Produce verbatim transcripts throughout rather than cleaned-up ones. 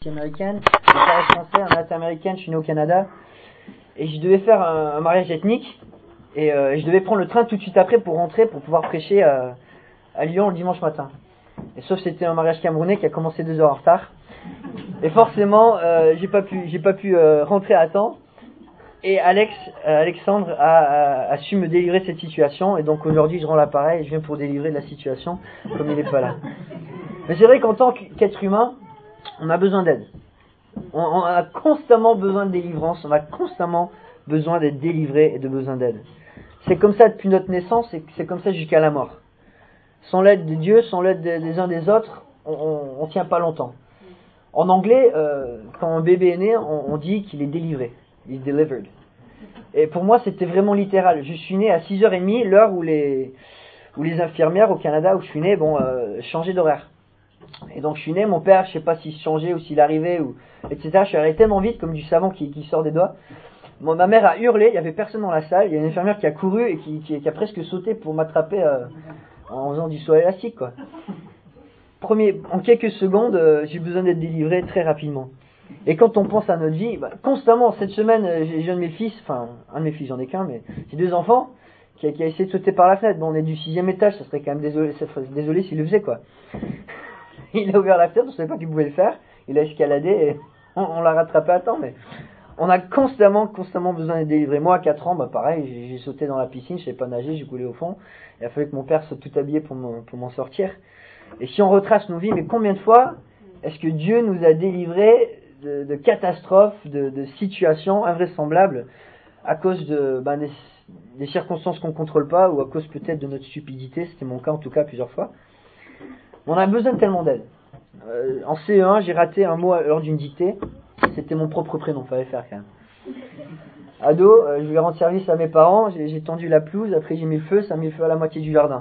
suis américaine, mon père est français, ma mère est américaine, je suis né au Canada. Et je devais faire un, un mariage ethnique. Et euh, je devais prendre le train tout de suite après pour rentrer, pour pouvoir prêcher à, à Lyon le dimanche matin. Et sauf que c'était un mariage camerounais qui a commencé deux heures en retard. Et forcément, euh, j'ai pas pu, j'ai pas pu euh, rentrer à temps. Et Alex, euh, Alexandre a, a, a su me délivrer de cette situation. Et donc aujourd'hui, je rends l'appareil et je viens pour délivrer de la situation, comme il n'est pas là. Mais c'est vrai qu'en tant qu'être humain, on a besoin d'aide. On, on a constamment besoin de délivrance. On a constamment besoin d'être délivré et de besoin d'aide. C'est comme ça depuis notre naissance et c'est comme ça jusqu'à la mort. Sans l'aide de Dieu, sans l'aide des uns des autres, on ne tient pas longtemps. En anglais, euh, quand un bébé est né, on, on dit qu'il est délivré. Il est delivered. Et pour moi, c'était vraiment littéral. Je suis né à six heures trente, l'heure où les, où les infirmières au Canada, où je suis né, bon, euh, changeaient d'horaire. Et donc je suis né, mon père, je sais pas s'il se changeait ou s'il arrivait, ou, et cetera. Je suis allé tellement vite, comme du savon qui, qui sort des doigts. Bon, ma mère a hurlé, il y avait personne dans la salle, il y a une infirmière qui a couru et qui, qui, qui a presque sauté pour m'attraper euh, en faisant du saut élastique, quoi. Premier, en quelques secondes, euh, j'ai besoin d'être délivré très rapidement. Et quand on pense à notre vie, bah, constamment, cette semaine, euh, j'ai un de mes fils, enfin, un de mes fils, j'en ai qu'un, mais j'ai deux enfants, qui a, qui a essayé de sauter par la fenêtre. Bon, on est du sixième étage, ça serait quand même désolé, ça serait, désolé s'il le faisait, quoi. Il a ouvert la fenêtre, on savait pas qu'il pouvait le faire, il a escaladé et on, on l'a rattrapé à temps, mais on a constamment, constamment besoin d'être délivré. Moi, à quatre ans, bah pareil, j'ai, j'ai sauté dans la piscine, je savais pas nager, j'ai coulé au fond. Il a fallu que mon père soit tout habillé pour m'en, pour m'en sortir. Et si on retrace nos vies, mais combien de fois est-ce que Dieu nous a délivrés de, de catastrophes, de, de situations invraisemblables à cause de ben, des, des circonstances qu'on ne contrôle pas ou à cause peut-être de notre stupidité, c'était mon cas en tout cas plusieurs fois. On a besoin de tellement d'aide. Euh, en C E un, j'ai raté un mot lors d'une dictée. C'était mon propre prénom, fallait faire quand même. Ado, euh, je voulais rendre service à mes parents, j'ai, j'ai tendu la pelouse, après j'ai mis le feu, ça a mis le feu à la moitié du jardin.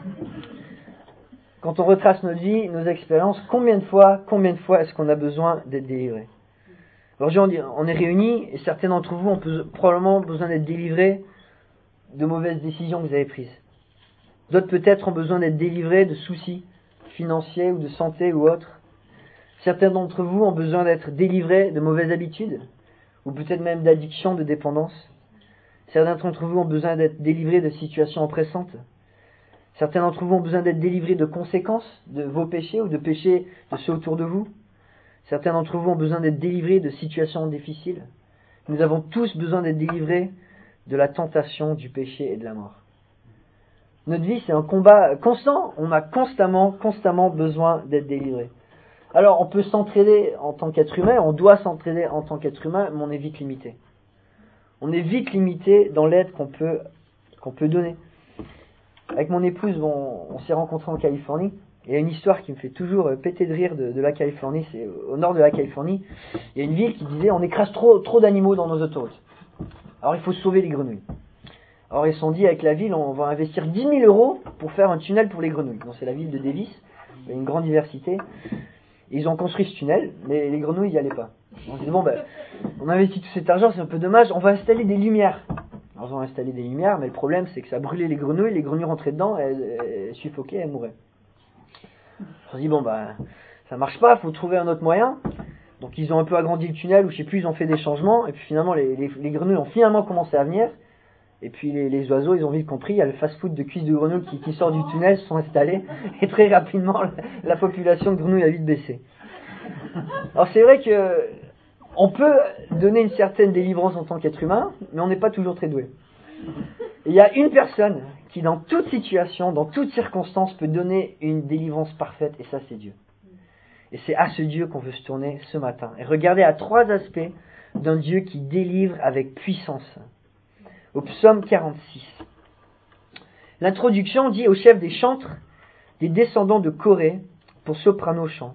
Quand on retrace notre vie, nos expériences, combien de fois, combien de fois est-ce qu'on a besoin d'être délivré? Aujourd'hui, on est réunis et certains d'entre vous ont peut, probablement besoin d'être délivrés de mauvaises décisions que vous avez prises. D'autres peut-être ont besoin d'être délivrés de soucis financiers ou de santé ou autres. Certains d'entre vous ont besoin d'être délivrés de mauvaises habitudes ou peut-être même d'addiction, de dépendance. Certains d'entre vous ont besoin d'être délivrés de situations oppressantes. Certains d'entre vous ont besoin d'être délivrés de conséquences de vos péchés ou de péchés de ceux autour de vous. Certains d'entre vous ont besoin d'être délivrés de situations difficiles. Nous avons tous besoin d'être délivrés de la tentation, du péché et de la mort. Notre vie, c'est un combat constant. On a constamment, constamment besoin d'être délivrés. Alors, on peut s'entraider en tant qu'être humain, on doit s'entraider en tant qu'être humain, mais on est vite limité. On est vite limité dans l'aide qu'on peut, qu'on peut donner. Avec mon épouse, bon, on s'est rencontrés en Californie. Il y a une histoire qui me fait toujours péter de rire de, de la Californie. C'est au nord de la Californie. Il y a une ville qui disait on écrase trop, trop d'animaux dans nos autoroutes. Alors il faut sauver les grenouilles. Alors ils se sont dit avec la ville on va investir dix mille euros pour faire un tunnel pour les grenouilles. Bon, c'est la ville de Davis. Il y a une grande diversité. Ils ont construit ce tunnel, mais les grenouilles n'y allaient pas. On se dit bon ben, on investit tout cet argent, c'est un peu dommage. On va installer des lumières. Alors ils ont installé des lumières, mais le problème c'est que ça brûlait les grenouilles. Les grenouilles rentraient dedans, elles, elles suffoquaient, elles mouraient. On se dit bon bah ça marche pas, faut trouver un autre moyen. Donc ils ont un peu agrandi le tunnel, ou je sais plus, ils ont fait des changements, et puis finalement les, les, les grenouilles ont finalement commencé à venir. Et puis les, les oiseaux, ils ont vite compris, il y a le fast-food de cuisses de grenouilles qui, qui sort du tunnel, se sont installés, et très rapidement la, la population de grenouilles a vite baissé. Alors c'est vrai que on peut donner une certaine délivrance en tant qu'être humain, mais on n'est pas toujours très doué. Et il y a une personne qui dans toute situation, dans toute circonstance peut donner une délivrance parfaite, et ça c'est Dieu. Et c'est à ce Dieu qu'on veut se tourner ce matin. Et regardez à trois aspects d'un Dieu qui délivre avec puissance. Au psaume quarante-six. L'introduction dit au chef des chantres, des descendants de Corée, pour soprano chant.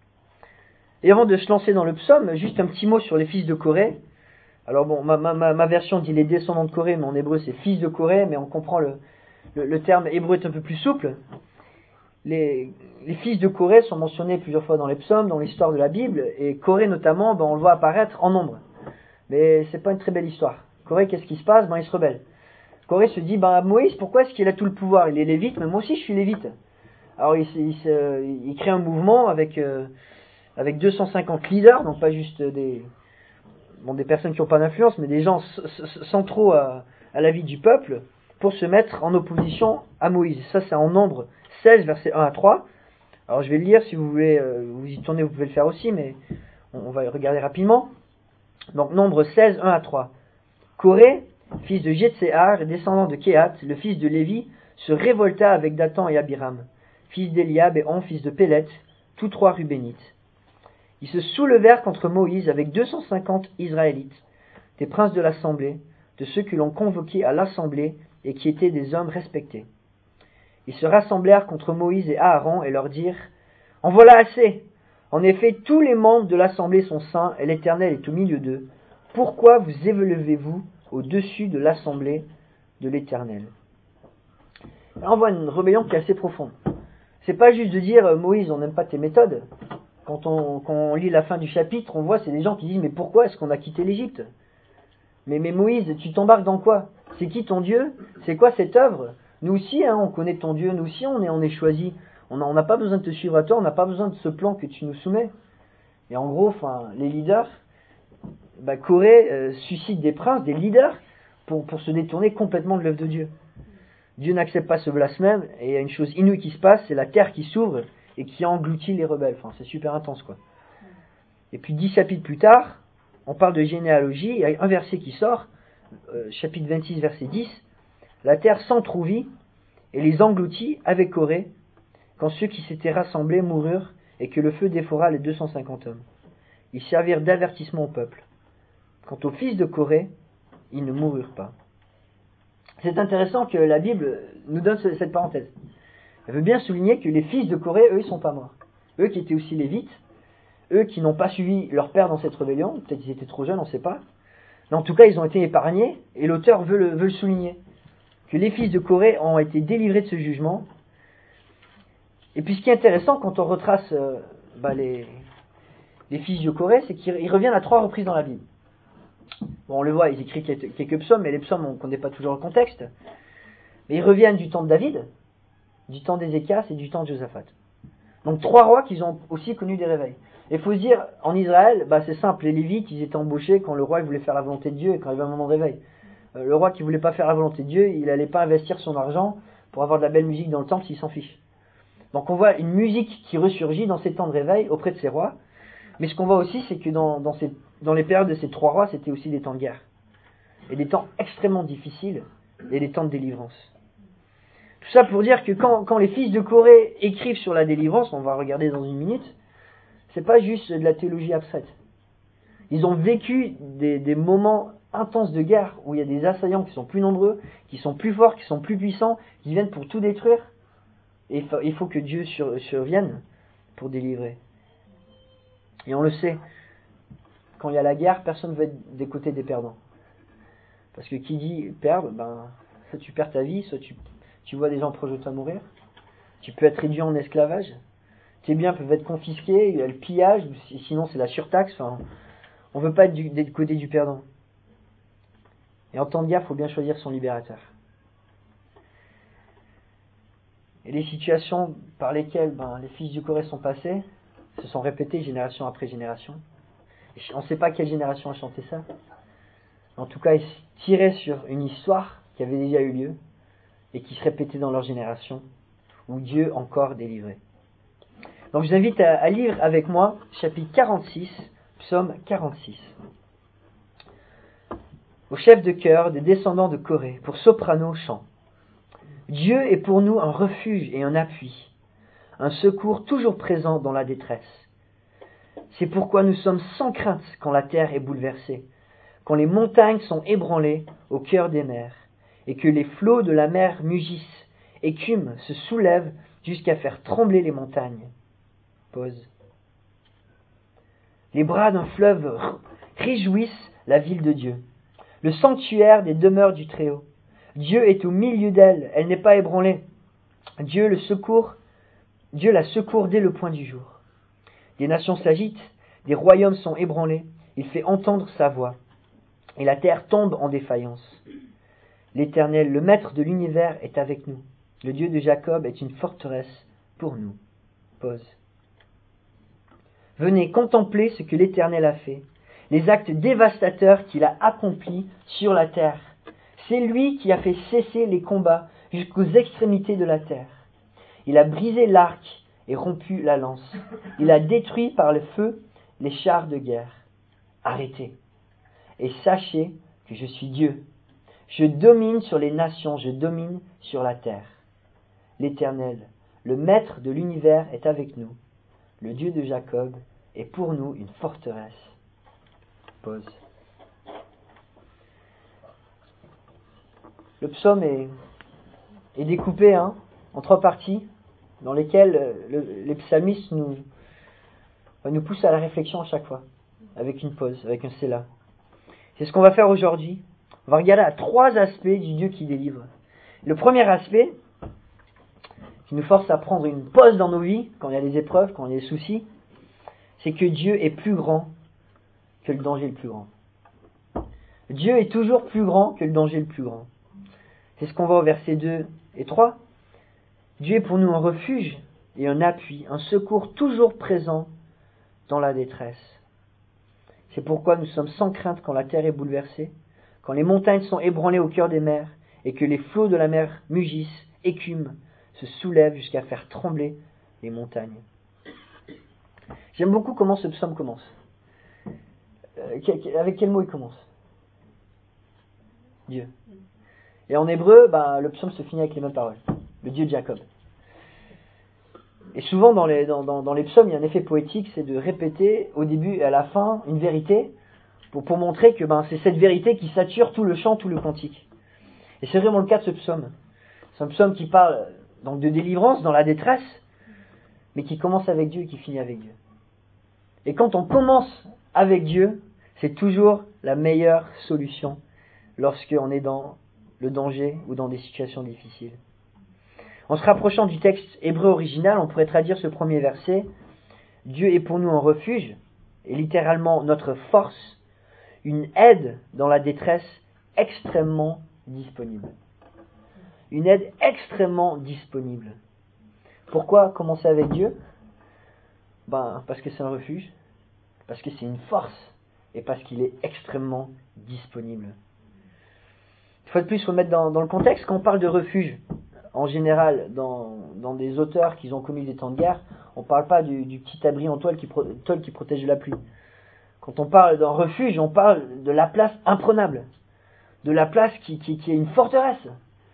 Et avant de se lancer dans le psaume, juste un petit mot sur les fils de Corée. Alors bon, ma, ma, ma version dit les descendants de Corée, mais en hébreu c'est fils de Corée, mais on comprend le, le, le terme hébreu est un peu plus souple. Les, les fils de Corée sont mentionnés plusieurs fois dans les psaumes, dans l'histoire de la Bible, et Corée notamment, ben, on le voit apparaître en nombre. Mais c'est pas une très belle histoire. Corée, qu'est-ce qui se passe? Ben, il se rebelle. Corée se dit, ben, Moïse, pourquoi est-ce qu'il a tout le pouvoir? Il est lévite, mais moi aussi je suis lévite. Alors il, il, il, il crée un mouvement avec, euh, avec deux cent cinquante leaders, donc pas juste des, bon, des personnes qui n'ont pas d'influence, mais des gens centraux à, à la vie du peuple, pour se mettre en opposition à Moïse. Ça, c'est en Nombre seize, versets un à trois. Alors je vais le lire, si vous voulez euh, vous y tourner, vous pouvez le faire aussi, mais on, on va le regarder rapidement. Donc Nombre seize, un à trois. Coré, fils de Jetséar, descendant de Kéhat, le fils de Lévi, se révolta avec Dathan et Abiram, fils d'Eliab et On, fils de Pélet, tous trois Rubénites. Ils se soulevèrent contre Moïse avec deux cent cinquante Israélites, des princes de l'assemblée, de ceux que l'on convoquait à l'assemblée et qui étaient des hommes respectés. Ils se rassemblèrent contre Moïse et Aaron et leur dirent « En voilà assez! En effet, tous les membres de l'assemblée sont saints et l'Éternel est au milieu d'eux. Pourquoi vous élevez-vous au-dessus de l'assemblée de l'Éternel » Là, on voit une rébellion qui est assez profonde. C'est pas juste de dire « Moïse, on n'aime pas tes méthodes ». Quand on, quand on lit la fin du chapitre, on voit c'est des gens qui disent « Mais pourquoi est-ce qu'on a quitté l'Égypte ?» mais, mais Moïse, tu t'embarques dans quoi? C'est qui ton Dieu? C'est quoi cette œuvre? Nous aussi, hein, on connaît ton Dieu, nous aussi, on est, on est choisis. On n'a pas besoin de te suivre à toi, on n'a pas besoin de ce plan que tu nous soumets. Et en gros, enfin, les leaders, bah, Corée euh, suscite des princes, des leaders, pour, pour se détourner complètement de l'œuvre de Dieu. Dieu n'accepte pas ce blasphème, et il y a une chose inouïe qui se passe, c'est la terre qui s'ouvre et qui engloutit les rebelles. Enfin, c'est super intense, quoi. Et puis dix chapitres plus tard, on parle de généalogie, il y a un verset qui sort, euh, chapitre vingt-six, verset dix, la terre s'entrouvit et les engloutit avec Corée, quand ceux qui s'étaient rassemblés moururent et que le feu dévora les deux cent cinquante hommes. Ils servirent d'avertissement au peuple. Quant aux fils de Corée, ils ne moururent pas. C'est intéressant que la Bible nous donne cette parenthèse. Elle veut bien souligner que les fils de Corée, eux, ils sont pas morts. Eux qui étaient aussi lévites, eux qui n'ont pas suivi leur père dans cette rébellion, peut-être qu'ils étaient trop jeunes, on ne sait pas. Mais en tout cas, ils ont été épargnés, et l'auteur veut le, veut le souligner. Que les fils de Corée ont été délivrés de ce jugement. Et puis ce qui est intéressant, quand on retrace euh, bah, les, les fils de Corée, c'est qu'ils reviennent à trois reprises dans la Bible. Bon, on le voit, ils écrivent quelques, quelques psaumes, mais les psaumes, on ne connaît pas toujours le contexte. Mais ils reviennent du temps de David, du temps d'Ézéchias et du temps de Josaphat. Donc trois rois qui ont aussi connu des réveils. Et il faut se dire, en Israël, bah, c'est simple, les Lévites, ils étaient embauchés quand le roi il voulait faire la volonté de Dieu et quand il y avait un moment de réveil. Euh, le roi qui voulait pas faire la volonté de Dieu, il n'allait pas investir son argent pour avoir de la belle musique dans le temple s'il s'en fiche. Donc on voit une musique qui ressurgit dans ces temps de réveil auprès de ces rois. Mais ce qu'on voit aussi, c'est que dans, dans, ces, dans les périodes de ces trois rois, c'était aussi des temps de guerre. Et des temps extrêmement difficiles, et des temps de délivrance. Tout ça pour dire que quand, quand les fils de Corée écrivent sur la délivrance, on va regarder dans une minute, c'est pas juste de la théologie abstraite. Ils ont vécu des, des moments intenses de guerre où il y a des assaillants qui sont plus nombreux, qui sont plus forts, qui sont plus puissants, qui viennent pour tout détruire. Et il faut, il faut que Dieu sur, survienne pour délivrer. Et on le sait, quand il y a la guerre, personne ne veut être des côtés des perdants. Parce que qui dit perdre, ben, soit tu perds ta vie, soit tu, tu vois des gens proches de toi mourir. Tu peux être réduit en esclavage. Tes biens peuvent être confisqués, il y a le pillage, sinon c'est la surtaxe. Enfin, on ne veut pas être du, du côté du perdant. Et en temps de guerre, il faut bien choisir son libérateur. Et les situations par lesquelles ben, les fils du Corée sont passés se sont répétées génération après génération. Et on ne sait pas quelle génération a chanté ça. En tout cas, ils tiraient sur une histoire qui avait déjà eu lieu et qui se répétait dans leur génération, où Dieu encore délivrait. Donc je vous invite à, à lire avec moi chapitre quarante-six, psaume quarante-six. Au chef de chœur des descendants de Corée, pour soprano chant. Dieu est pour nous un refuge et un appui, un secours toujours présent dans la détresse. C'est pourquoi nous sommes sans crainte quand la terre est bouleversée, quand les montagnes sont ébranlées au cœur des mers, et que les flots de la mer mugissent, écument, se soulèvent jusqu'à faire trembler les montagnes. Pause. Les bras d'un fleuve réjouissent la ville de Dieu, le sanctuaire des demeures du Très-Haut. Dieu est au milieu d'elle, elle n'est pas ébranlée. Dieu le secourt, Dieu la secourt dès le point du jour. Des nations s'agitent, des royaumes sont ébranlés, il fait entendre sa voix, et la terre tombe en défaillance. L'Éternel, le Maître de l'univers, est avec nous. Le Dieu de Jacob est une forteresse pour nous. Pause. Venez contempler ce que l'Éternel a fait, les actes dévastateurs qu'il a accomplis sur la terre. C'est lui qui a fait cesser les combats jusqu'aux extrémités de la terre. Il a brisé l'arc et rompu la lance. Il a détruit par le feu les chars de guerre. Arrêtez et sachez que je suis Dieu. Je domine sur les nations, je domine sur la terre. L'Éternel, le Maître de l'univers, est avec nous. Le Dieu de Jacob est pour nous une forteresse. Pause. Le psaume est, est découpé hein, en trois parties dans lesquelles le, les psalmistes nous, nous poussent à la réflexion à chaque fois, avec une pause, avec un sélah. C'est ce qu'on va faire aujourd'hui. On va regarder à trois aspects du Dieu qui délivre. Le premier aspect, qui nous force à prendre une pause dans nos vies, quand il y a des épreuves, quand il y a des soucis, c'est que Dieu est plus grand que le danger le plus grand. Dieu est toujours plus grand que le danger le plus grand. C'est ce qu'on voit au verset deux et trois. Dieu est pour nous un refuge et un appui, un secours toujours présent dans la détresse. C'est pourquoi nous sommes sans crainte quand la terre est bouleversée, quand les montagnes sont ébranlées au cœur des mers et que les flots de la mer mugissent, écument, se soulèvent jusqu'à faire trembler les montagnes. J'aime beaucoup comment ce psaume commence. Euh, avec quel mot il commence? Dieu. Et en hébreu, bah, le psaume se finit avec les mêmes paroles. Le Dieu de Jacob. Et souvent dans les, dans, dans, dans les psaumes, il y a un effet poétique, c'est de répéter au début et à la fin une vérité pour, pour montrer que ben, c'est cette vérité qui sature tout le chant, tout le cantique. Et c'est vraiment le cas de ce psaume. C'est un psaume qui parle donc de délivrance dans la détresse, mais qui commence avec Dieu et qui finit avec Dieu. Et quand on commence avec Dieu, c'est toujours la meilleure solution lorsqu'on est dans le danger ou dans des situations difficiles. En se rapprochant du texte hébreu original, on pourrait traduire ce premier verset « Dieu est pour nous un refuge » et littéralement notre force, une aide dans la détresse extrêmement disponible. Une aide extrêmement disponible. Pourquoi commencer avec Dieu? Ben, parce que c'est un refuge, parce que c'est une force et parce qu'il est extrêmement disponible. Une fois de plus, il faut mettre dans, dans le contexte, quand on parle de refuge, en général, dans, dans des auteurs qui ont connu des temps de guerre, on ne parle pas du, du petit abri en toile qui, pro, toile qui protège de la pluie. Quand on parle d'un refuge, on parle de la place imprenable, de la place qui, qui, qui est une forteresse.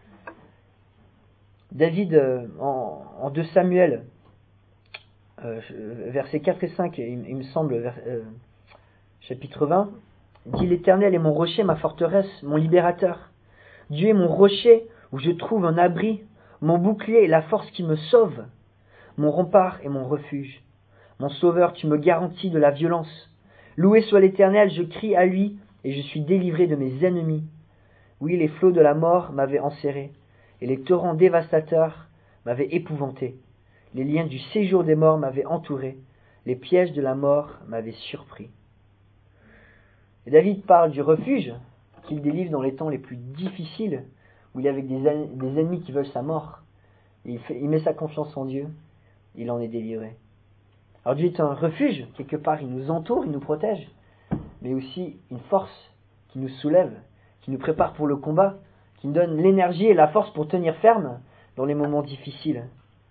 David, euh, en, en deux Samuel, euh, versets quatre et cinq, il, il me semble, vers, euh, chapitre vingt, dit « L'Éternel est mon rocher, ma forteresse, mon libérateur. Dieu est mon rocher où je trouve un abri, mon bouclier et la force qui me sauve, mon rempart et mon refuge. Mon sauveur, tu me garantis de la violence. Loué soit l'Éternel, je crie à lui et je suis délivré de mes ennemis. Oui, les flots de la mort m'avaient enserré et les torrents dévastateurs m'avaient épouvanté. Les liens du séjour des morts m'avaient entouré, les pièges de la mort m'avaient surpris. » Et David parle du refuge qu'il délivre dans les temps les plus difficiles, où il est avec des, des ennemis qui veulent sa mort. Il, fait, il met sa confiance en Dieu, il en est délivré. Alors Dieu est un refuge, quelque part il nous entoure, il nous protège, mais aussi une force qui nous soulève, qui nous prépare pour le combat, qui nous donne l'énergie et la force pour tenir ferme dans les moments difficiles.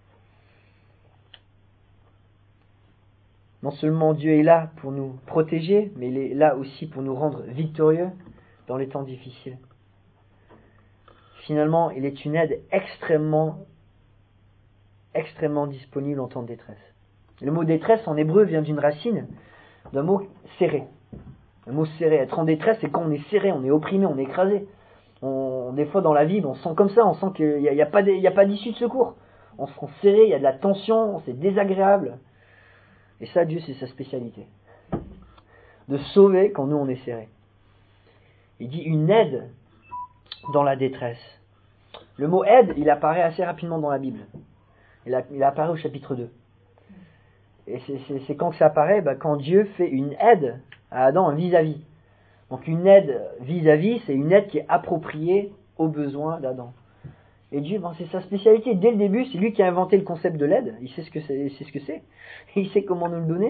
Non seulement Dieu est là pour nous protéger, mais il est là aussi pour nous rendre victorieux dans les temps difficiles. Finalement, il est une aide extrêmement, extrêmement disponible en temps de détresse. Le mot détresse en hébreu vient d'une racine, d'un mot serré. Le mot serré, être en détresse, c'est quand on est serré, on est opprimé, on est écrasé. On, des fois dans la vie, on se sent comme ça, on sent qu'il n'y a, y a pas de, a pas d'issue de secours. On se sent serré, il y a de la tension, c'est désagréable. Et ça, Dieu, c'est sa spécialité. De sauver quand nous, on est serré. Il dit une aide dans la détresse. Le mot aide, il apparaît assez rapidement dans la Bible. Il, a, il apparaît au chapitre deux. Et c'est, c'est, c'est quand que ça apparaît, bah, quand Dieu fait une aide à Adam, un vis-à-vis. Donc une aide vis-à-vis, c'est une aide qui est appropriée aux besoins d'Adam. Et Dieu, ben, c'est sa spécialité. Dès le début, c'est lui qui a inventé le concept de l'aide. Il sait ce que c'est, c'est ce que c'est. Il sait comment nous le donner.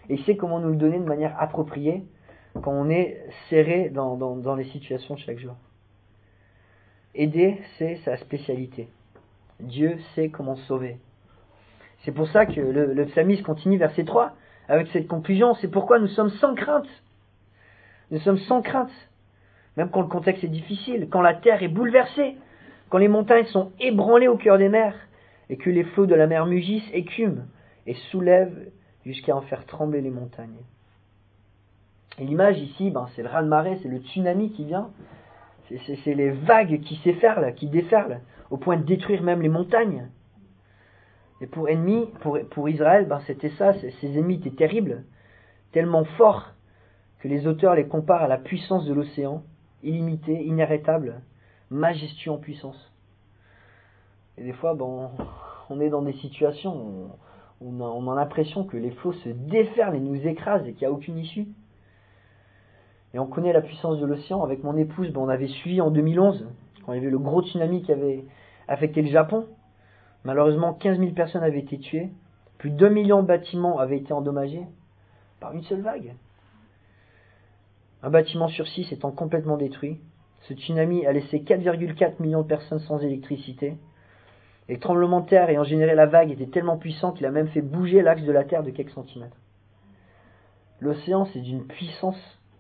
Et il sait comment nous le donner de manière appropriée quand on est serré dans, dans, dans les situations de chaque jour. Aider, c'est sa spécialité. Dieu sait comment sauver. C'est pour ça que le, le psalmiste continue verset trois avec cette conclusion. C'est pourquoi nous sommes sans crainte. Nous sommes sans crainte. Même quand le contexte est difficile, quand la terre est bouleversée, quand les montagnes sont ébranlées au cœur des mers, et que les flots de la mer mugissent, écument, et soulèvent jusqu'à en faire trembler les montagnes. Et l'image ici, ben, c'est le raz-de-marée, c'est le tsunami qui vient, c'est, c'est, c'est les vagues qui s'efferlent, qui déferlent, au point de détruire même les montagnes. Et pour ennemis, pour, pour Israël, ben, c'était ça, ces ennemis étaient terribles, tellement forts que les auteurs les comparent à la puissance de l'océan, illimité, inarrêtable, majestueux en puissance. Et des fois, bon, on est dans des situations où on a, on a l'impression que les flots se déferlent et nous écrasent et qu'il n'y a aucune issue. Et on connaît la puissance de l'océan. Avec mon épouse, bon, on avait suivi en deux mille onze, quand il y avait le gros tsunami qui avait affecté le Japon. Malheureusement, quinze mille personnes avaient été tuées. Plus de deux millions de bâtiments avaient été endommagés par une seule vague. Un bâtiment sur six étant complètement détruit. Ce tsunami a laissé quatre virgule quatre millions de personnes sans électricité. Et le tremblement de terre ayant généré la vague était tellement puissant qu'il a même fait bouger l'axe de la terre de quelques centimètres. L'océan, c'est d'une puissance.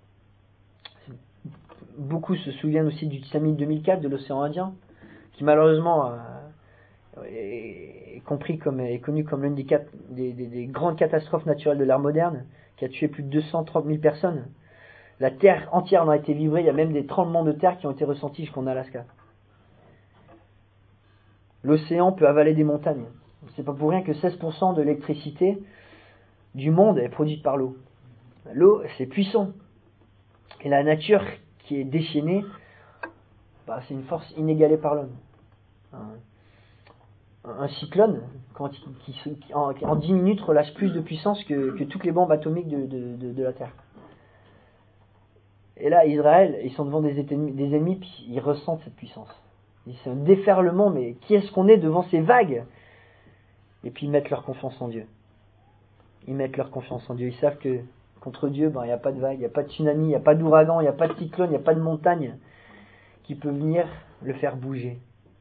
Beaucoup se souviennent aussi du tsunami de deux mille quatre de l'océan Indien, qui malheureusement est, compris comme, est connu comme l'une des, des, des, des grandes catastrophes naturelles de l'ère moderne, qui a tué plus de deux cent trente mille personnes. La terre entière en a été vibrée, il y a même des tremblements de terre qui ont été ressentis jusqu'en Alaska. L'océan peut avaler des montagnes. C'est pas pour rien que seize pour cent de l'électricité du monde est produite par l'eau. L'eau, c'est puissant. Et la nature qui est déchaînée, bah, c'est une force inégalée par l'homme. Un, un cyclone, quand il, qui, qui, en, en dix minutes, relâche plus de puissance que, que toutes les bombes atomiques de, de, de, de la Terre. Et là, Israël, ils sont devant des ennemis, des ennemis, puis ils ressentent cette puissance. C'est un déferlement, mais qui est-ce qu'on est devant ces vagues? Et puis ils mettent leur confiance en Dieu. Ils mettent leur confiance en Dieu. Ils savent que contre Dieu, ben, il n'y a pas de vague, il n'y a pas de tsunami, il n'y a pas d'ouragan, il n'y a pas de cyclone, il n'y a pas de montagne qui peut venir le faire bouger.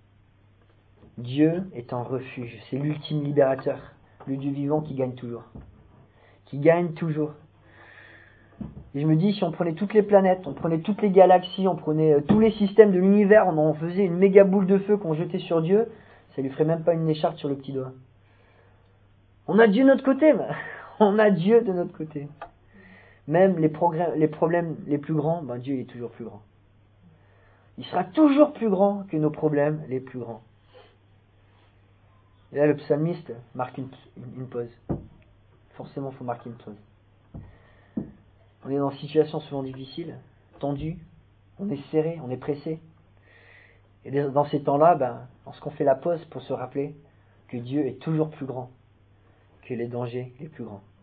Dieu est un refuge. C'est l'ultime libérateur. Le Dieu vivant qui gagne toujours. Qui gagne toujours. Et je me dis, si on prenait toutes les planètes, on prenait toutes les galaxies, on prenait tous les systèmes de l'univers, on en faisait une méga boule de feu qu'on jetait sur Dieu, ça lui ferait même pas une écharpe sur le petit doigt. On a Dieu de notre côté, on a Dieu de notre côté. Même les, progrès, les problèmes les plus grands, ben Dieu est toujours plus grand. Il sera toujours plus grand que nos problèmes les plus grands. Et là, le psalmiste marque une, une, une pause. Forcément, il faut marquer une pause. On est dans une situation souvent difficile, tendue, on est serré, on est pressé. Et dans ces temps-là, ben, lorsqu'on fait la pause pour se rappeler que Dieu est toujours plus grand que les dangers les plus grands.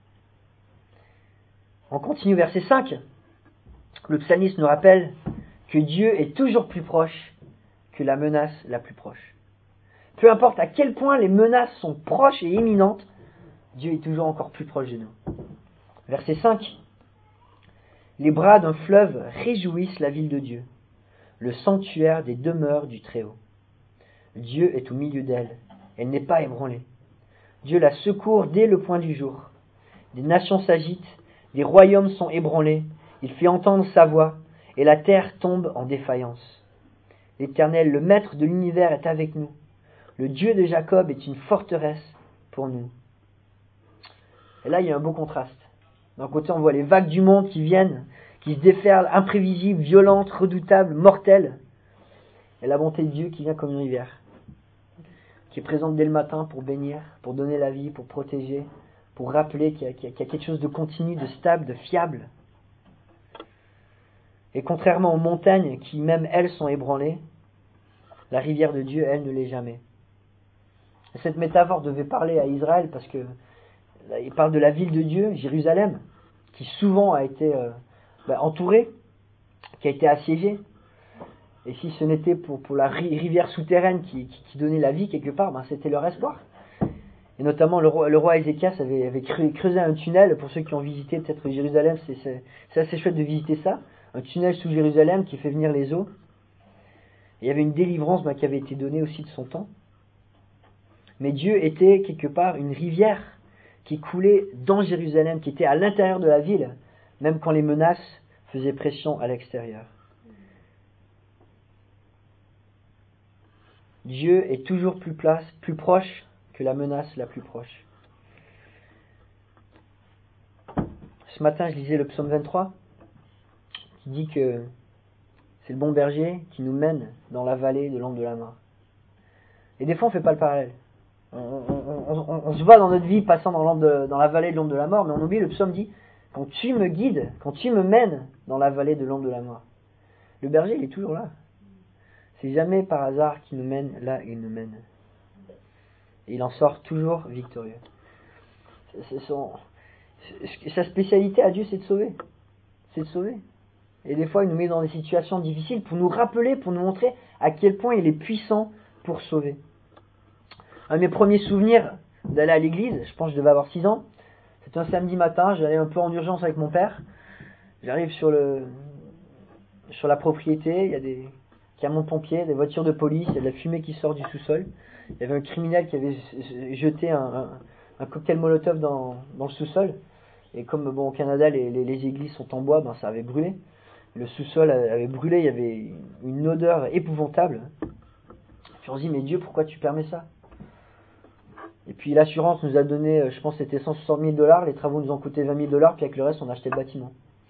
On continue verset cinq. Le psalmiste nous rappelle que Dieu est toujours plus proche que la menace la plus proche. Peu importe à quel point les menaces sont proches et imminentes, Dieu est toujours encore plus proche de nous. Verset cinq. Les bras d'un fleuve réjouissent la ville de Dieu, le sanctuaire des demeures du Très-Haut. Dieu est au milieu d'elle, elle n'est pas ébranlée. Dieu la secourt dès le point du jour. Des nations s'agitent, des royaumes sont ébranlés, il fait entendre sa voix, et la terre tombe en défaillance. L'Éternel, le Maître de l'univers, est avec nous. Le Dieu de Jacob est une forteresse pour nous. Et là, il y a un beau contraste. D'un côté, on voit les vagues du monde qui viennent, qui se déferlent, imprévisibles, violentes, redoutables, mortelles. Et la bonté de Dieu qui vient comme une rivière, qui est présente dès le matin pour bénir, pour donner la vie, pour protéger, pour rappeler qu'il y a, qu'il y a, qu'il y a quelque chose de continu, de stable, de fiable. Et contrairement aux montagnes qui, même elles, sont ébranlées, la rivière de Dieu, elle, ne l'est jamais. Et cette métaphore devait parler à Israël parce que là, il parle de la ville de Dieu, Jérusalem, qui souvent a été euh, bah, entourée, qui a été assiégée. Et si ce n'était pour, pour la rivière souterraine qui, qui, qui donnait la vie quelque part, ben, c'était leur espoir. Et notamment, le roi, le roi Ézéchias avait, avait creusé un tunnel. Pour ceux qui ont visité peut-être Jérusalem, c'est, c'est, c'est assez chouette de visiter ça. Un tunnel sous Jérusalem qui fait venir les eaux. Et il y avait une délivrance bah, qui avait été donnée aussi de son temps. Mais Dieu était quelque part une rivière qui coulait dans Jérusalem, qui était à l'intérieur de la ville, même quand les menaces faisaient pression à l'extérieur. Dieu est toujours plus, place, plus proche que la menace la plus proche. Ce matin, je lisais le psaume vingt-trois, qui dit que c'est le bon berger qui nous mène dans la vallée de l'ombre de la mort. Et des fois, on ne fait pas le parallèle. On, on, on, on, on se voit dans notre vie passant dans, de, dans la vallée de l'ombre de la mort, mais on oublie, le psaume dit, quand tu me guides, quand tu me mènes dans la vallée de l'ombre de la mort. Le berger, il est toujours là. C'est jamais par hasard qu'il nous mène là où il nous mène. Et il en sort toujours victorieux. C'est son, c'est, sa spécialité à Dieu, c'est de sauver. C'est de sauver. Et des fois, il nous met dans des situations difficiles pour nous rappeler, pour nous montrer à quel point il est puissant pour sauver. Un de mes premiers souvenirs d'aller à l'église, je pense que je devais avoir six ans, c'était un samedi matin, j'allais un peu en urgence avec mon père. J'arrive sur le sur la propriété, il y a des camions de pompiers, des voitures de police, il y a de la fumée qui sort du sous-sol. Il y avait un criminel qui avait jeté un, un, un cocktail Molotov dans, dans le sous-sol. Et comme bon, au Canada, les, les, les églises sont en bois, ben, ça avait brûlé. Le sous-sol avait brûlé, il y avait une odeur épouvantable. Puis on se dit, mais Dieu, pourquoi tu permets ça? Et puis l'assurance nous a donné, je pense que c'était cent soixante mille dollars, les travaux nous ont coûté vingt mille dollars, puis avec le reste, on a acheté le bâtiment.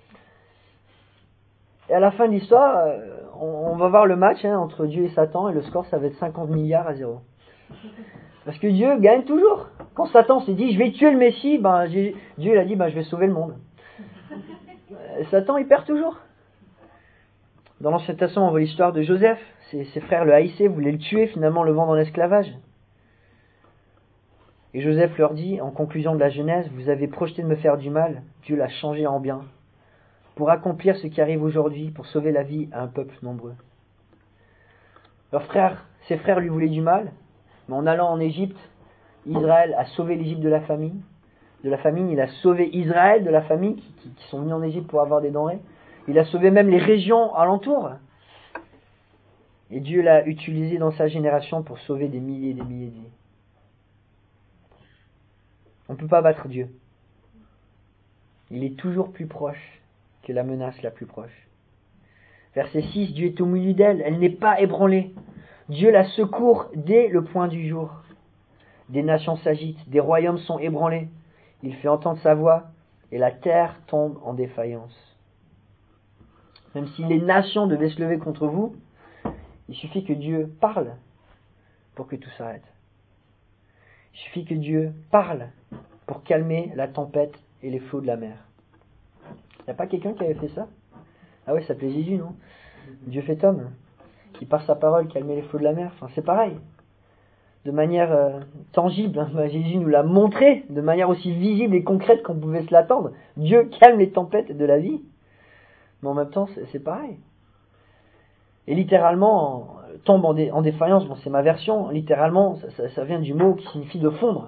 Et à la fin de l'histoire, on, on va voir le match hein, entre Dieu et Satan, et le score, ça va être cinquante milliards à zéro. Parce que Dieu gagne toujours. Quand Satan s'est dit, je vais tuer le Messie, ben, Dieu il a dit, ben, je vais sauver le monde. Satan, il perd toujours. Dans l'Ancien Testament, on voit l'histoire de Joseph. Ses, ses frères le haïssaient, voulaient le tuer, finalement le vendre en esclavage. Et Joseph leur dit, en conclusion de la Genèse, vous avez projeté de me faire du mal, Dieu l'a changé en bien, pour accomplir ce qui arrive aujourd'hui, pour sauver la vie à un peuple nombreux. Leurs frères, ses frères lui voulaient du mal, mais en allant en Égypte, Israël a sauvé l'Égypte de la famine. De la famine, il a sauvé Israël de la famine, qui, qui, qui sont venus en Égypte pour avoir des denrées. Il a sauvé même les régions alentours. Et Dieu l'a utilisé dans sa génération pour sauver des milliers et des milliers de vies. On ne peut pas battre Dieu. Il est toujours plus proche que la menace la plus proche. Verset six, Dieu est au milieu d'elle, elle n'est pas ébranlée. Dieu la secourt dès le point du jour. Des nations s'agitent, des royaumes sont ébranlés. Il fait entendre sa voix et la terre tombe en défaillance. Même si les nations devaient se lever contre vous, il suffit que Dieu parle pour que tout s'arrête. Il suffit que Dieu parle pour calmer la tempête et les flots de la mer. Il n'y a pas quelqu'un qui avait fait ça? Ah ouais, ça s'appelait Jésus, non? Dieu fait homme, qui par sa parole calmait les flots de la mer. Enfin, c'est pareil. De manière euh, tangible, hein. Jésus nous l'a montré, de manière aussi visible et concrète qu'on pouvait se l'attendre. Dieu calme les tempêtes de la vie. Mais en même temps, c'est, c'est pareil. Et littéralement, tombe en, dé, en défaillance, bon c'est ma version, littéralement, ça, ça, ça vient du mot qui signifie de fondre.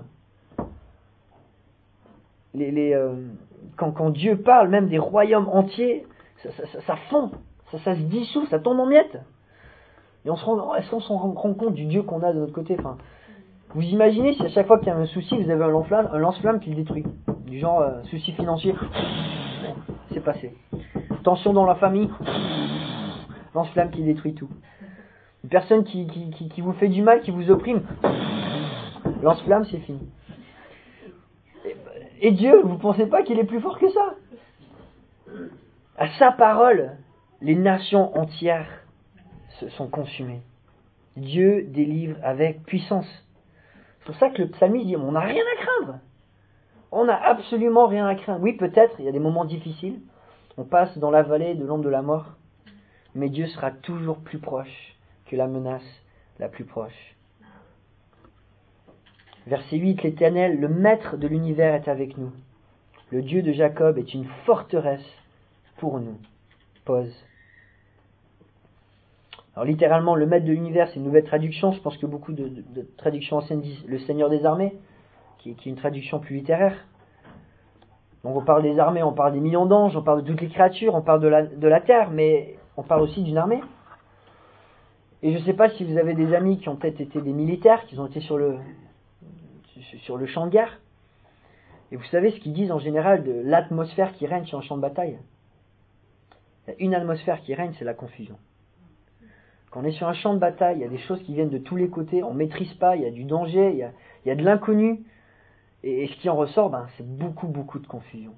Les, les, euh, quand, quand Dieu parle, même des royaumes entiers, ça, ça, ça, ça fond, ça, ça se dissout, ça tombe en miettes. Et on se rend, est-ce qu'on se rend compte du Dieu qu'on a de notre côté? Enfin, vous imaginez si à chaque fois qu'il y a un souci, vous avez un lance-flamme, un lance-flamme qui le détruit. Du genre, euh, souci financier, c'est passé. Tension dans la famille, lance-flamme qui détruit tout. Une personne qui, qui, qui, qui vous fait du mal, qui vous opprime, lance-flamme, c'est fini. Et, et Dieu, vous pensez pas qu'il est plus fort que ça? À sa parole, les nations entières se sont consumées. Dieu délivre avec puissance. C'est pour ça que le psalmiste dit, on n'a rien à craindre. On n'a absolument rien à craindre. Oui, peut-être, il y a des moments difficiles. On passe dans la vallée de l'ombre de la mort. Mais Dieu sera toujours plus proche que la menace la plus proche. Verset huit, l'Éternel, le maître de l'univers est avec nous. Le Dieu de Jacob est une forteresse pour nous. Pause. Alors littéralement, le maître de l'univers, c'est une nouvelle traduction. Je pense que beaucoup de, de, de traductions anciennes disent le Seigneur des armées. qui, qui est une traduction plus littéraire. Donc on parle des armées, on parle des millions d'anges, on parle de toutes les créatures, on parle de la, de la terre, mais on parle aussi d'une armée. Et je ne sais pas si vous avez des amis qui ont peut-être été des militaires, qui ont été sur le, sur le champ de guerre. Et vous savez ce qu'ils disent en général de l'atmosphère qui règne sur un champ de bataille. Il y a une atmosphère qui règne, c'est la confusion. Quand on est sur un champ de bataille, il y a des choses qui viennent de tous les côtés, on ne maîtrise pas, il y a du danger, il y a, il y a de l'inconnu. Et, et ce qui en ressort, ben, c'est beaucoup, beaucoup de confusion.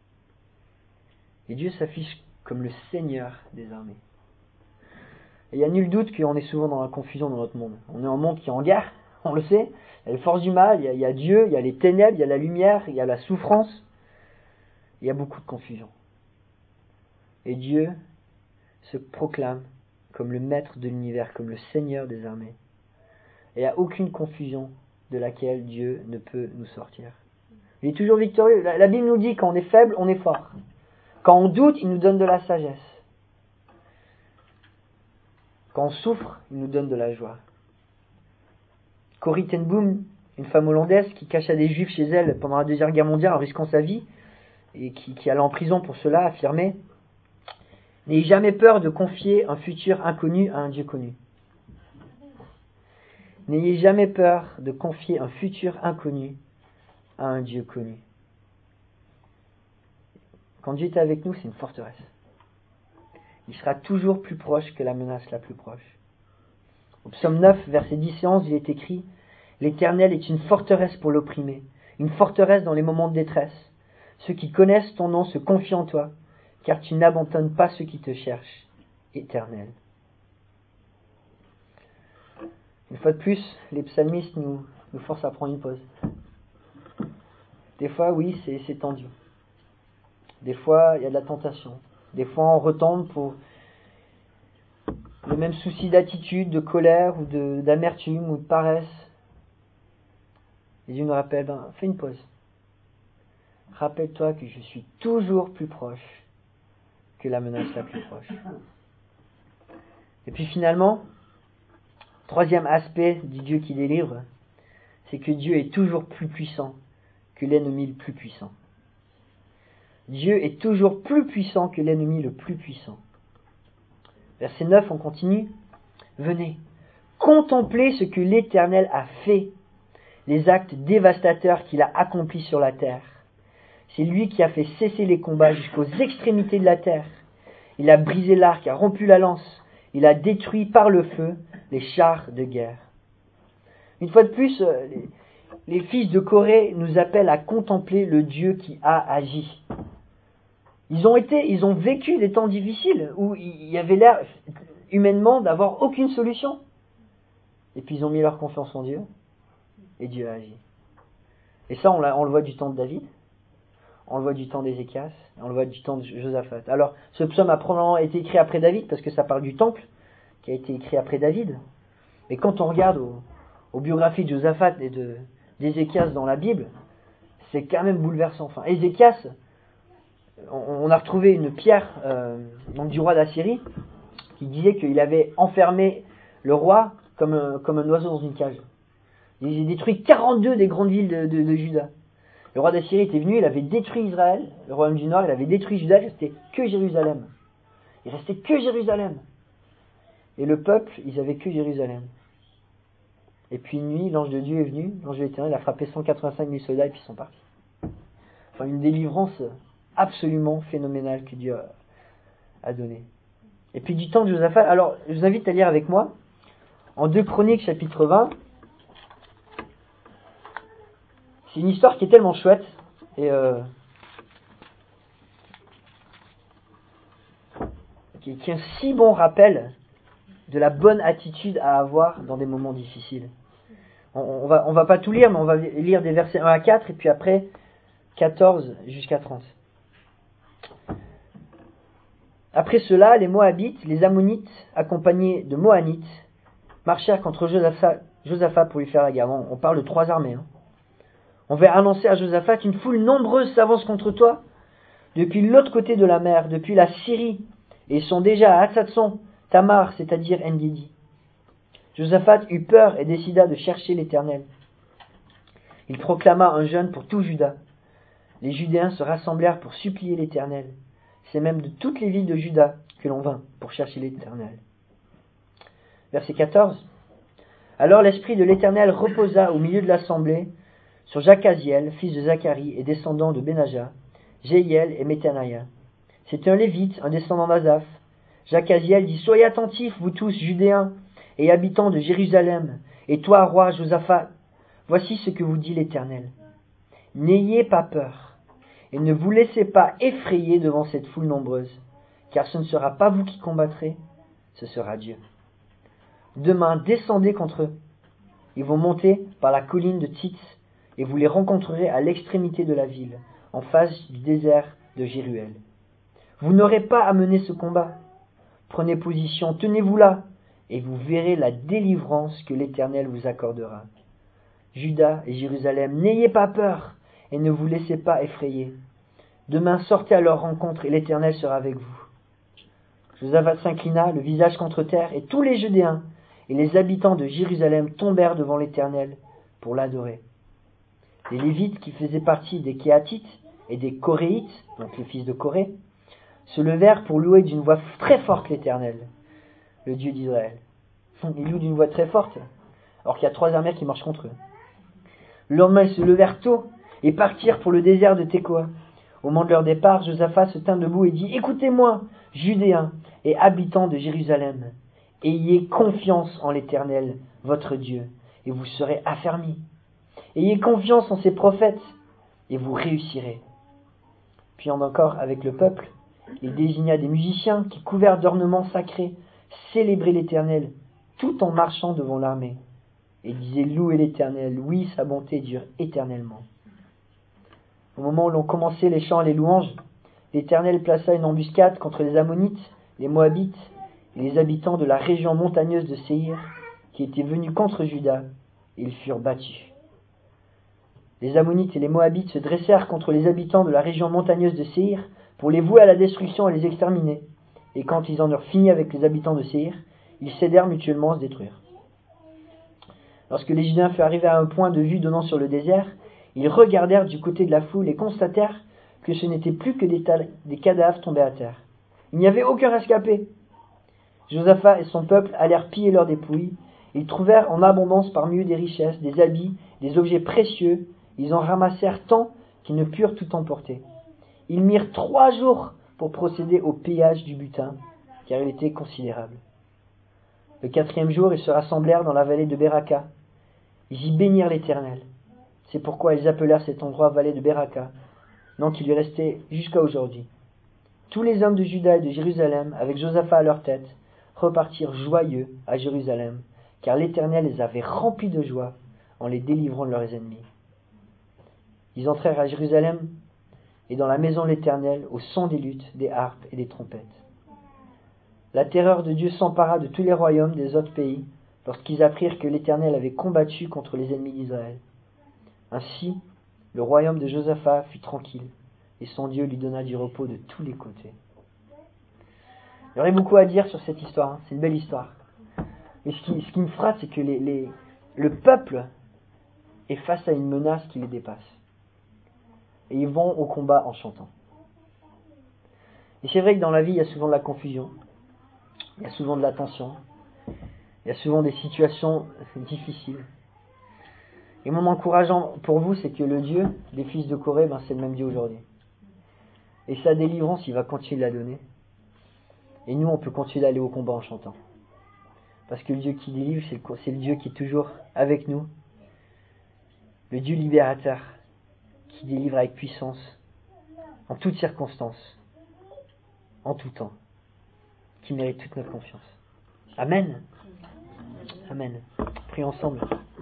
Et Dieu s'affiche comme le Seigneur des armées. Et il n'y a nul doute qu'on est souvent dans la confusion dans notre monde. On est un monde qui est en guerre, on le sait. Il y a les forces du mal, il y a, il y a Dieu, il y a les ténèbres, il y a la lumière, il y a la souffrance. Il y a beaucoup de confusion. Et Dieu se proclame comme le maître de l'univers, comme le Seigneur des armées. Et il n'y a aucune confusion de laquelle Dieu ne peut nous sortir. Il est toujours victorieux. La, la Bible nous dit quand on est faible, on est fort. Quand on doute, il nous donne de la sagesse. Quand on souffre, il nous donne de la joie. Corrie ten Boom, une femme hollandaise qui cacha des juifs chez elle pendant la Deuxième Guerre mondiale en risquant sa vie, et qui, qui allait en prison pour cela, affirmait « N'ayez jamais peur de confier un futur inconnu à un Dieu connu. » N'ayez jamais peur de confier un futur inconnu à un Dieu connu. Quand Dieu est avec nous, c'est une forteresse. Il sera toujours plus proche que la menace la plus proche. Au psaume neuf, versets dix et onze, il est écrit « L'Éternel est une forteresse pour l'opprimé, une forteresse dans les moments de détresse. Ceux qui connaissent ton nom se confient en toi, car tu n'abandonnes pas ceux qui te cherchent, Éternel. » Une fois de plus, les psalmistes nous, nous forcent à prendre une pause. Des fois, oui, c'est, c'est tendu. Des fois, il y a de la tentation. Des fois, on retombe pour le même souci d'attitude, de colère, ou de, d'amertume, ou de paresse. Et Dieu nous rappelle, ben, fais une pause. Rappelle-toi que je suis toujours plus proche que la menace la plus proche. Et puis finalement, troisième aspect du Dieu qui délivre, c'est que Dieu est toujours plus puissant que l'ennemi le plus puissant. Dieu est toujours plus puissant que l'ennemi le plus puissant. Verset neuf, on continue. Venez, contemplez ce que l'Éternel a fait, les actes dévastateurs qu'il a accomplis sur la terre. C'est lui qui a fait cesser les combats jusqu'aux extrémités de la terre. Il a brisé l'arc, a rompu la lance. Il a détruit par le feu les chars de guerre. Une fois de plus, les, les fils de Corée nous appellent à contempler le Dieu qui a agi. Ils ont été, ils ont vécu des temps difficiles où il y avait l'air humainement d'avoir aucune solution. Et puis ils ont mis leur confiance en Dieu et Dieu a agi. Et ça, on, l'a, on le voit du temps de David, on le voit du temps d'Ézéchias, on le voit du temps de Josaphat. Alors, ce psaume a probablement été écrit après David parce que ça parle du temple qui a été écrit après David. Mais quand on regarde aux, aux biographies de Josaphat et de, d'Ézéchias dans la Bible, c'est quand même bouleversant. Enfin, Ézéchias, on, on a retrouvé une pierre euh, donc du roi d'Assyrie qui disait qu'il avait enfermé le roi comme un, comme un oiseau dans une cage. Il a détruit quarante-deux des grandes villes de, de, de Juda. Le roi d'Assyrie était venu, il avait détruit Israël, le royaume du Nord, il avait détruit Juda, il restait que Jérusalem. Il restait que Jérusalem. Et le peuple, ils avaient que Jérusalem. Et puis une nuit, l'ange de Dieu est venu, l'ange de l'Éternel a frappé cent quatre-vingt-cinq mille soldats et puis ils sont partis. Enfin, une délivrance absolument phénoménale que Dieu a, a donnée. Et puis du temps de Josaphat, alors je vous invite à lire avec moi, en deux Chroniques chapitre vingt, c'est une histoire qui est tellement chouette, et euh, qui, qui est un si bon rappel de la bonne attitude à avoir dans des moments difficiles. On, on va, on va pas tout lire, mais on va lire des versets un à quatre, et puis après quatorze jusqu'à trente. Après cela, les Moabites, les Ammonites, accompagnés de Moanites, marchèrent contre Josaphat, Josaphat pour lui faire la guerre. On, on parle de trois armées. Hein. On va annoncer à Josaphat, une foule nombreuse s'avance contre toi, depuis l'autre côté de la mer, depuis la Syrie, et ils sont déjà à Hatzatson, Tamar, c'est-à-dire En-Gedi. Josaphat eut peur et décida de chercher l'Éternel. Il proclama un jeûne pour tout Juda. Les Judéens se rassemblèrent pour supplier l'Éternel. C'est même de toutes les villes de Juda que l'on vint pour chercher l'Éternel. Verset quatorze. Alors l'Esprit de l'Éternel reposa au milieu de l'assemblée sur Jacaziel, fils de Zacharie et descendant de Benaja, Jéhiel et Méthanaïa. C'était un Lévite, un descendant d'Azaph. Jacaziel dit, soyez attentifs, vous tous, Judéens et habitants de Jérusalem, et toi, roi Josaphat, voici ce que vous dit l'Éternel. N'ayez pas peur, et ne vous laissez pas effrayer devant cette foule nombreuse, car ce ne sera pas vous qui combattrez, ce sera Dieu. Demain, descendez contre eux. Ils vont monter par la colline de Tits, et vous les rencontrerez à l'extrémité de la ville, en face du désert de Jéruel. Vous n'aurez pas à mener ce combat. Prenez position, tenez-vous là, et vous verrez la délivrance que l'Éternel vous accordera. Juda et Jérusalem, n'ayez pas peur, et ne vous laissez pas effrayer. Demain, sortez à leur rencontre, et l'Éternel sera avec vous. Josaphat s'inclina, le visage contre terre, et tous les Judéens et les habitants de Jérusalem tombèrent devant l'Éternel pour l'adorer. Les Lévites, qui faisaient partie des Kéhatites et des Coréites, donc les fils de Corée, se levèrent pour louer d'une voix très forte l'Éternel, le Dieu d'Israël. Ils louent d'une voix très forte, alors qu'il y a trois armées qui marchent contre eux. Le lendemain, ils se levèrent tôt et partirent pour le désert de Tekoa. Au moment de leur départ, Josaphat se tint debout et dit, « Écoutez-moi, Judéens et habitants de Jérusalem, ayez confiance en l'Éternel, votre Dieu, et vous serez affermis. Ayez confiance en ses prophètes, et vous réussirez. » Puis encore avec le peuple, il désigna des musiciens qui, couverts d'ornements sacrés, célébraient l'Éternel, tout en marchant devant l'armée, et disaient, « Louez l'Éternel, oui, sa bonté dure éternellement. » Au moment où l'on commençait les chants et les louanges, l'Éternel plaça une embuscade contre les Ammonites, les Moabites et les habitants de la région montagneuse de Séhir, qui étaient venus contre Juda, et ils furent battus. Les Ammonites et les Moabites se dressèrent contre les habitants de la région montagneuse de Séhir pour les vouer à la destruction et les exterminer. Et quand ils en eurent fini avec les habitants de Séhir, ils cédèrent mutuellement à se détruire. Lorsque les Judéens furent arrivés à un point de vue donnant sur le désert, ils regardèrent du côté de la foule et constatèrent que ce n'était plus que des, ta- des cadavres tombés à terre. Il n'y avait aucun rescapé. Josaphat et son peuple allèrent piller leurs dépouilles. Ils trouvèrent en abondance parmi eux des richesses, des habits, des objets précieux. Ils en ramassèrent tant qu'ils ne purent tout emporter. Ils mirent trois jours pour procéder au pillage du butin, car il était considérable. Le quatrième jour, ils se rassemblèrent dans la vallée de Beraka. Ils y bénirent l'Éternel. C'est pourquoi ils appelèrent cet endroit vallée de Beraka, nom qui lui restait jusqu'à aujourd'hui. Tous les hommes de Juda et de Jérusalem, avec Josaphat à leur tête, repartirent joyeux à Jérusalem, car l'Éternel les avait remplis de joie en les délivrant de leurs ennemis. Ils entrèrent à Jérusalem et dans la maison de l'Éternel au son des luttes, des harpes et des trompettes. La terreur de Dieu s'empara de tous les royaumes des autres pays lorsqu'ils apprirent que l'Éternel avait combattu contre les ennemis d'Israël. Ainsi, le royaume de Josaphat fut tranquille, et son Dieu lui donna du repos de tous les côtés. Il y aurait beaucoup à dire sur cette histoire, hein. C'est une belle histoire. Mais ce qui, ce qui me frappe, c'est que les, les, le peuple est face à une menace qui les dépasse. Et ils vont au combat en chantant. Et c'est vrai que dans la vie, il y a souvent de la confusion, il y a souvent de la tension, il y a souvent des situations difficiles. Et mon encourageant pour vous, c'est que le Dieu des fils de Corée, ben, c'est le même Dieu aujourd'hui. Et sa délivrance, il va continuer de la donner. Et nous, on peut continuer d'aller au combat en chantant. Parce que le Dieu qui délivre, c'est le, c'est le Dieu qui est toujours avec nous. Le Dieu libérateur, qui délivre avec puissance, en toutes circonstances, en tout temps, qui mérite toute notre confiance. Amen. Amen. Prions ensemble.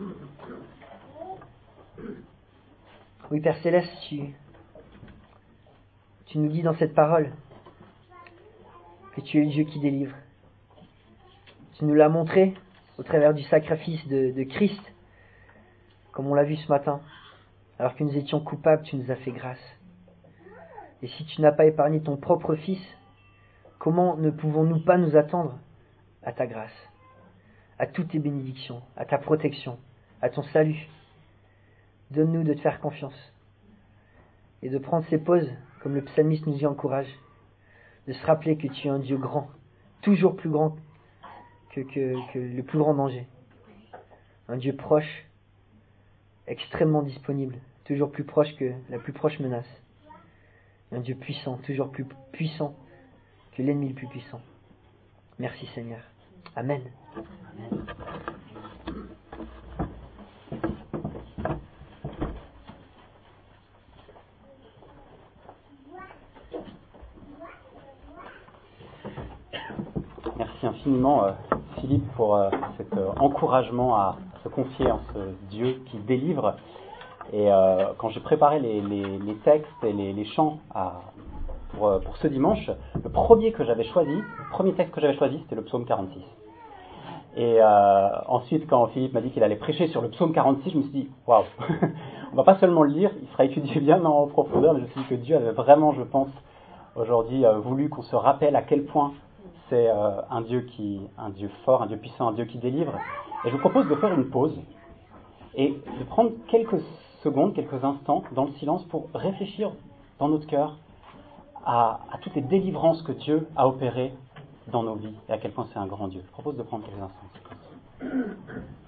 Oui, Père Céleste, tu, tu nous dis dans cette parole que tu es le Dieu qui délivre. Tu nous l'as montré au travers du sacrifice de, de Christ, comme on l'a vu ce matin. Alors que nous étions coupables, tu nous as fait grâce. Et si tu n'as pas épargné ton propre Fils, comment ne pouvons-nous pas nous attendre à ta grâce, à toutes tes bénédictions, à ta protection, à ton salut? Donne-nous de te faire confiance et de prendre ces pauses, comme le psalmiste nous y encourage, de se rappeler que tu es un Dieu grand, toujours plus grand que, que, que le plus grand danger. Un Dieu proche, extrêmement disponible, toujours plus proche que la plus proche menace. Un Dieu puissant, toujours plus puissant que l'ennemi le plus puissant. Merci Seigneur. Amen. Amen. Merci infiniment euh, Philippe pour euh, cet euh, encouragement à se confier en ce Dieu qui délivre. Et euh, quand j'ai préparé les, les, les textes et les, les chants à, pour, euh, pour ce dimanche, le premier que j'avais choisi, le premier texte que j'avais choisi, c'était le psaume quarante-six. Et euh, ensuite, quand Philippe m'a dit qu'il allait prêcher sur le psaume quarante-six, je me suis dit, waouh, on va pas seulement le lire, il sera étudié bien en profondeur, mais je me suis dit que Dieu avait vraiment, je pense, aujourd'hui euh, voulu qu'on se rappelle à quel point c'est euh, un Dieu qui, un Dieu fort, un Dieu puissant, un Dieu qui délivre. Et je vous propose de faire une pause et de prendre quelques secondes, quelques instants dans le silence pour réfléchir dans notre cœur à, à toutes les délivrances que Dieu a opérées dans nos vies et à quel point c'est un grand Dieu. Je propose de prendre quelques instants.